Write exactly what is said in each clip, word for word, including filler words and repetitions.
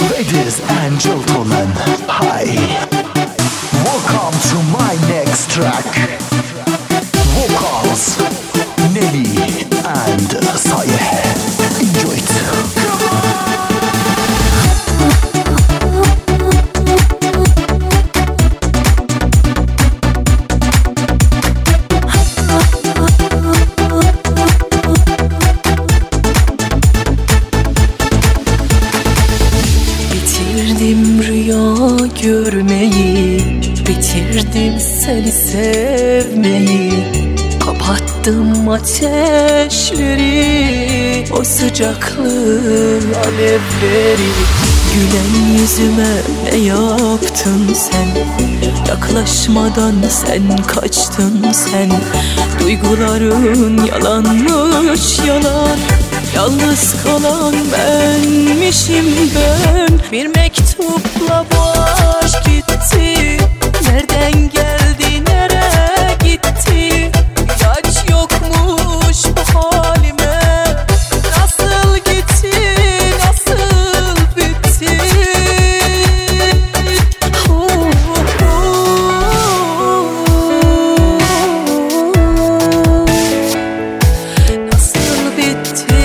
Ladies and gentlemen, hi. Welcome to my next track. Vocals, Nelly and Sayeh. Enjoy it. Bitirdim rüya görmeyi, bitirdim seni sevmeyi. Kapattım ateşleri, o sıcaklığı, alevleri. Gülen yüzüme ne yaptın sen? Yaklaşmadan sen kaçtın sen. Duyguların yalanmış yalan. Yalnız kalan benmişim ben. Bir mektupla bu aşk gitti. Nereden geldi, nereye gitti? İlaç yokmuş bu halime. Nasıl gitti, nasıl bitti? Oh, oh. Nasıl bitti?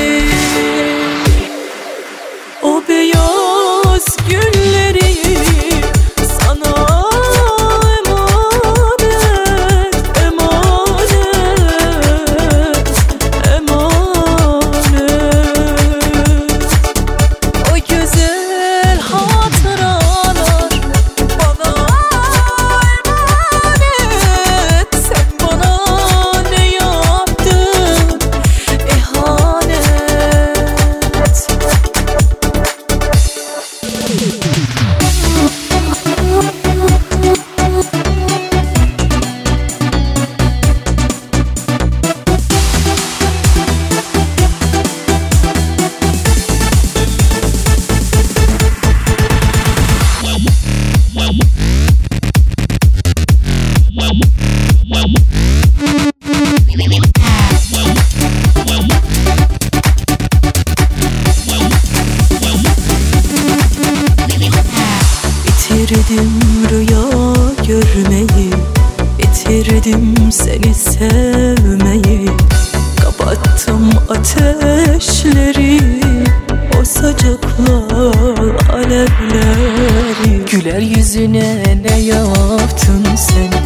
O beyaz gülleri sana emanet, emanet, emanet. O güzel hatıralar bana emanet. Sen bana ne yaptın? İhanet. Bitirdim rüya görmeyi, bitirdim seni sevmeyi. Kapattım ateşleri, o sıcaklar, alevleri. Güler yüzüne ne yaptın sen?